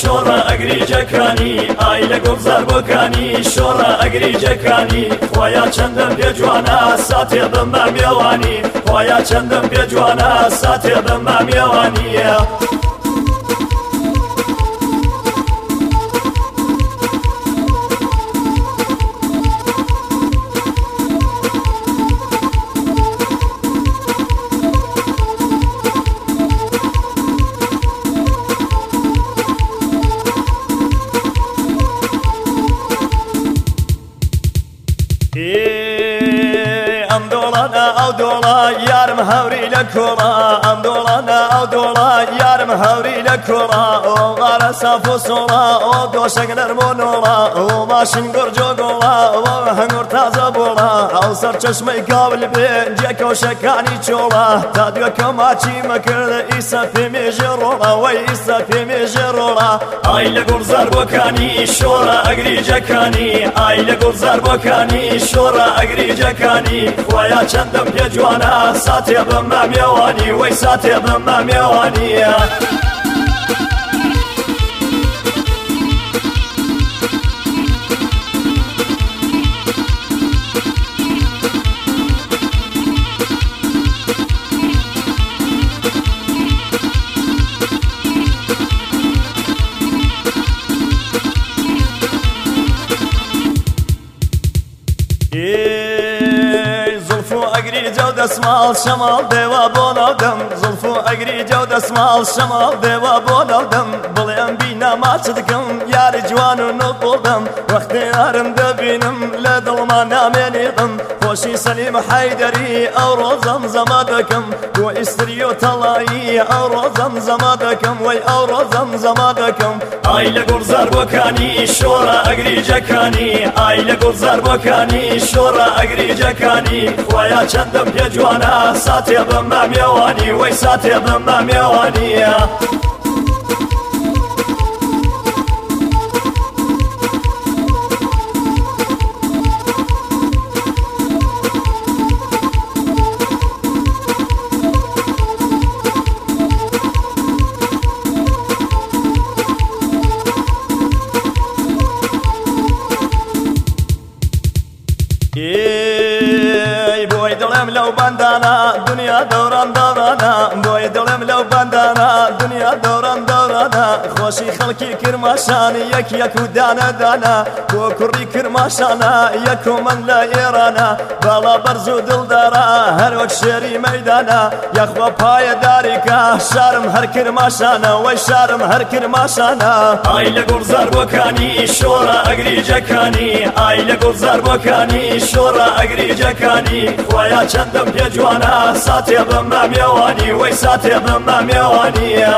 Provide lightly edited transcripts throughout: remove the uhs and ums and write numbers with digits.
شۆڕە ئەگریجەکانی ئای لە گوڵزار بۆکانی شۆڕە ئەگریجەکانی خۆیان چەندەم پێ جوانە ساتێ بمە میێوانی خۆیان چەندەم پێ جوانە ساتێ بمە میێوانیە ئەم دۆڵانە ئەو دۆڵە یارم هەوری لە کۆڵە ئەم دۆڵانە ئەو دۆڵە یارم هەوری لە کۆڵە ئۆ غارە ساف و سۆڵە ئۆ دۆشەک نەرمۆ نۆڵە ئۆ ماشین گۆرجۆ گۆڵە ئۆ هەنگۆر تازە بۆڵە ئەو سەر چەشمەی کاول بێن جێ کەوشەکانی چۆڵە تا دوێکە ماچی مەکردە ئیسە پێمێژێ ڕۆڵە وەی ئیسە پێمێژێ ڕۆڵە ئای لە گوڵزار بۆکانی شۆڕە ئەگریجەکانی ئای لە گوڵزار بۆکانی شۆڕە ئەگریجەکانی خۆیان چەندەم پێ جوانە ساتێ بمە میێوانی وەی ساتێ بمە میێوانیە ئەگریجە و دەسماڵ شەماڵ دێوە بۆ ناودەم زولف و ئەگریجە و دەسماڵ شەماڵ دێوە بۆ ناودەم بڵێم بینە ماچ دکەم یاری جوان و نۆبۆڵدەم وەختێ یارم دەبینم لە دڵما نامێنێڵم خۆشی سەلیم حەیدەری ئەو ڕۆزەم زەما دەکەم بۆ ئیستری و تەڵایی ئەو ڕۆزەم زەما دەکەم وەی ئەو ڕۆزەم زەما دەکەم ئای لە گوڵزار بۆکانی شۆڕە ئەگریجەکانی ئای لە گوڵزار بۆکانی شۆڕە ئەگریجەکانی خۆیان چەندەم پێ جوانە ساتێ بمە میێوانی وەی ساتێ بمە میێوانیە بۆی دڵێم لەو بەندانە دنیا دەوران دەورانە بۆی دڵێم لەو بەندانە دنیا دەوران دەورانە خۆشی خەڵکی کرماشان یەک یەک و دانە دانە بۆ کوڕی کرماشانە یەک و من لە ئێرانە باڵا بەرز و دڵدارە هەر وەک شێری مەیدانە یەخوە پایەداریکە شارم هەر کرماشانە وەی شارم هەر کرماشانە ئای لە گوڵزار بۆکانی شۆڕە ئەگریجەکانی ئای لە گوڵزار بۆکانی شۆڕە ئەگریجەکانی خۆیان چەندەم پێ جوانە ساتێ بمە میێوانی وەی ساتێ بمە میێوانیە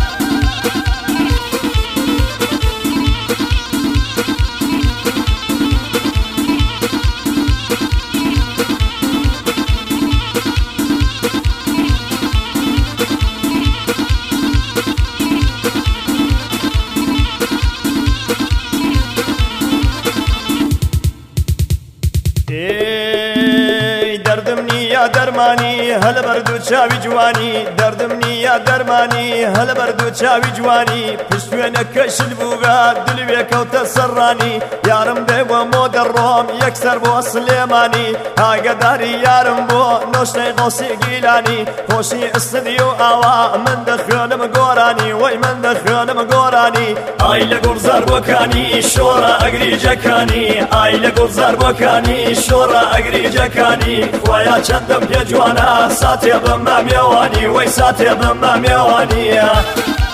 دەردم نییە دەرمانی هەلە بەردوو چاوی جوانی دەردم نییە دەرمانی هەلە بەردوو چاوی جوانی پشتوێنە کەشل بووگە دلوێ کەوتە سەرڕانی یارم دێ بۆ مۆ دەڕۆم یەکسەر بۆ سلێمانی ئاگەداری یارم بۆ نۆشتەی غەوسی گیلانی خۆشی ئستدی و ئاوا من دەخوێنم گۆرانی وەی من دەخوێنم گۆرانی ئای لە گوڵزار بۆکانی شۆڕە ئەگریجەکانی ئای لە گوڵزار بۆکانی شۆڕە ئەگریجەکانی خۆیان چەندەم پێ جوانە ساتێ بمە میێوانی وەی ساتێ بمە میێوانیە